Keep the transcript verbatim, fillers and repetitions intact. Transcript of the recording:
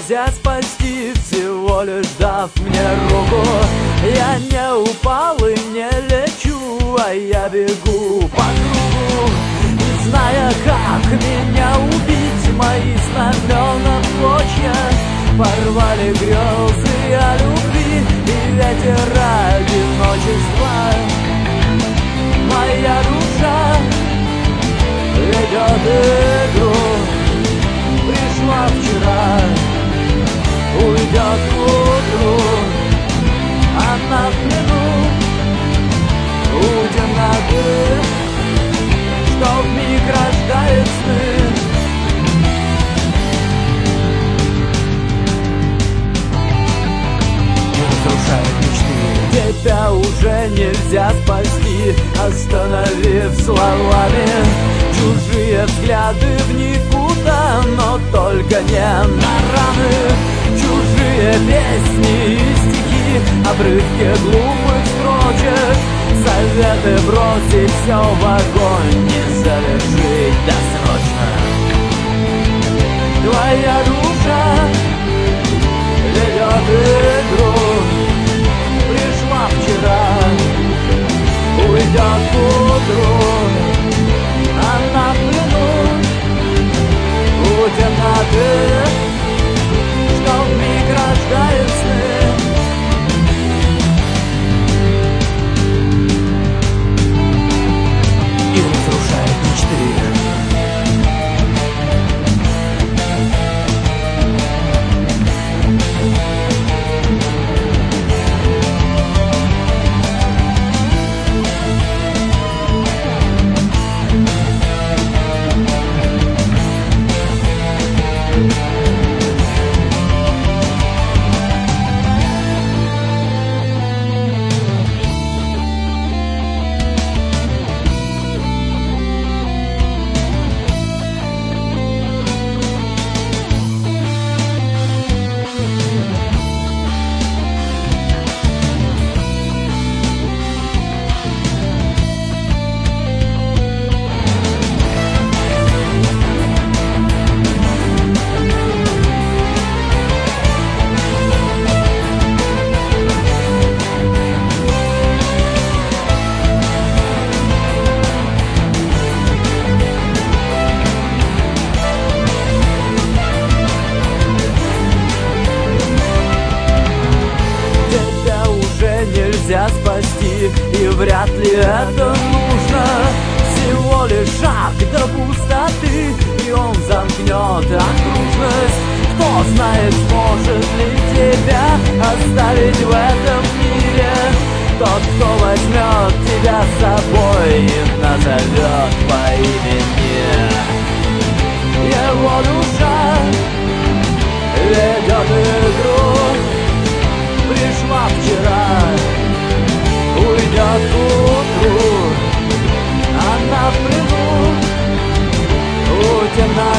нельзя спасти, всего лишь дав мне руку. Я не упал и не лечу, а я бегу по кругу, не зная, как меня убить. Мои знамена в клочья порвали грезы о любви, и ветер одиночества. Моя душа ведет игру, пришла вчера, уйдет к утру. Она в плену у темноты, что вмиг рождает сны. Тебя уже нельзя спасти, остановив словами чужие взгляды в никуда, но только не на раны. Чужие песни и стихи, обрывки глупых строчек, советы бросить все в огонь, не завершить досрочно. Твоя душа ведет игру, пришла вчера, уйдет к утру. Она в плену у темноты, что вмиг рождает сны. И разрушает мечты. Спасти, и вряд ли это нужно. Всего лишь шаг до пустоты, и он замкнет окружность. Кто знает, сможет ли тебя оставить в этом мире тот, кто возьмет тебя с собой и назовет по имени. Его душа ведет игру, пришла вчера, уйдет к утру. Она в плену у темноты.